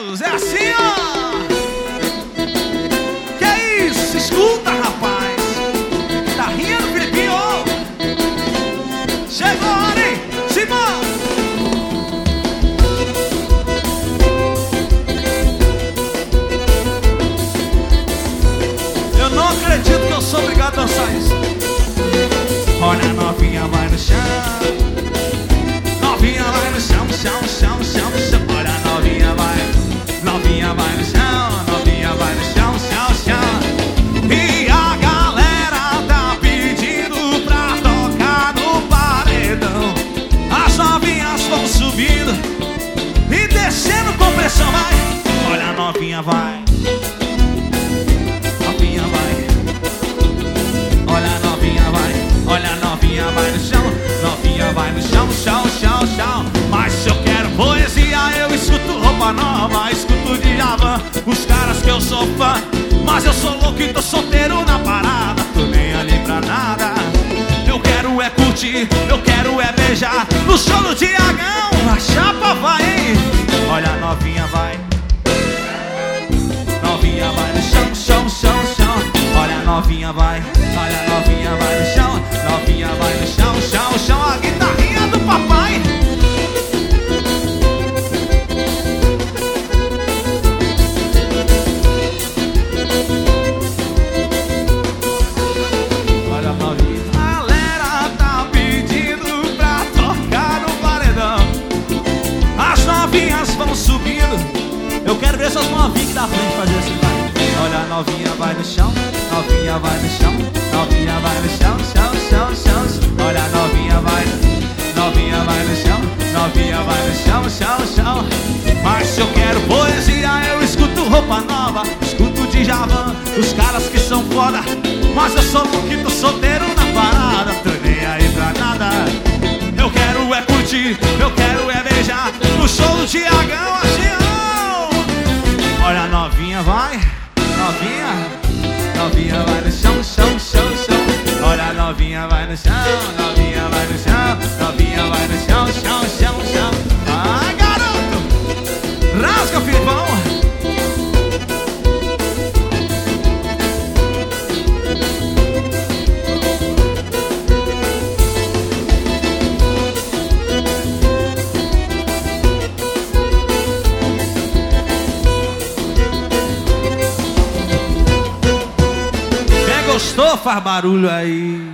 Deus, é assim, ó. Que é isso? Escuta, rapaz. Tá rindo, Filipinho? Chegou a hora, hein? Simão! Eu não acredito que eu sou obrigado a dançar isso. Olha a novinha, vai no chão. Novinha vai no chão, chão, chão, chão, chão. Olha a novinha vai no chão. Novinha vai no chão, chão, chão. E a galera tá pedindo pra tocar no paredão. As novinhas vão subindo e descendo com pressão, vai. Olha a novinha vai. Novinha vai. Olha a novinha vai. Olha a novinha vai no chão. Novinha vai no chão, chão, chão, chão. Mas se eu quero poesia, eu escuto roupa nova, escuto Djavan, os caras que eu sou fã. Mas eu sou louco e tô solteiro na parada, tô nem ali pra nada. Eu quero é curtir, eu quero é beijar. No show do Tiagão, a chapa vai, hein? Olha a novinha vai. Novinha vai no chão, chão, chão, chão. Olha a novinha vai. Olha a novinha vai no chão. Novinha vai no chão, chão, chão. A guitarrinha do papai. Olha a novinha. A galera tá pedindo pra tocar no paredão. As novinhas vão subindo. Eu quero ver essas novinhas que da frente fazer assim, vai. Olha a novinha vai no chão. Novinha vai no chão. Novinha vai no chão, chão, chão, chão. Olha a novinha vai. Novinha vai no chão. Novinha vai no chão, chão, chão. Mas se eu quero poesia, eu escuto roupa nova, escuto Djavan, os caras que são foda. Mas eu sou louco e tô solteiro na parada, tô nem aí pra nada. Eu quero é curtir, eu quero é beijar. No show do Tiagão, assim, ó. Olha a novinha vai. Novinha. Novinha vai no chão, chão, chão, chão. Olha a novinha vai no chão. Novinha vai no chão. Novinha vai no chão, chão, chão, chão. Ai, garoto, rasga, Filipão. Gostou? Faz barulho aí.